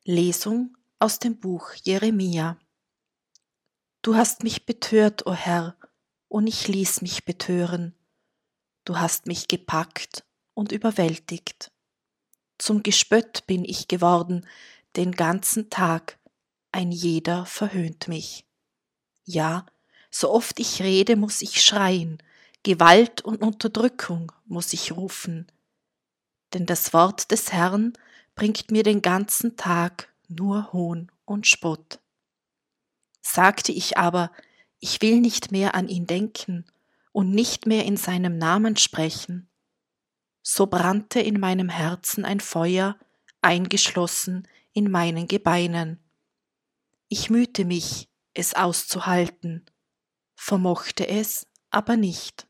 Lesung aus dem Buch Jeremia. Du hast mich betört, o Herr, und ich ließ mich betören. Du hast mich gepackt und überwältigt. Zum Gespött bin ich geworden, den ganzen Tag, ein jeder verhöhnt mich. Ja, so oft ich rede, muss ich schreien, Gewalt und Unterdrückung muss ich rufen. Denn das Wort des Herrn bringt mir den ganzen Tag nur Hohn und Spott. Sagte ich aber, ich will nicht mehr an ihn denken und nicht mehr in seinem Namen sprechen, so brannte in meinem Herzen ein Feuer, eingeschlossen in meinen Gebeinen. Ich mühte mich, es auszuhalten, vermochte es aber nicht.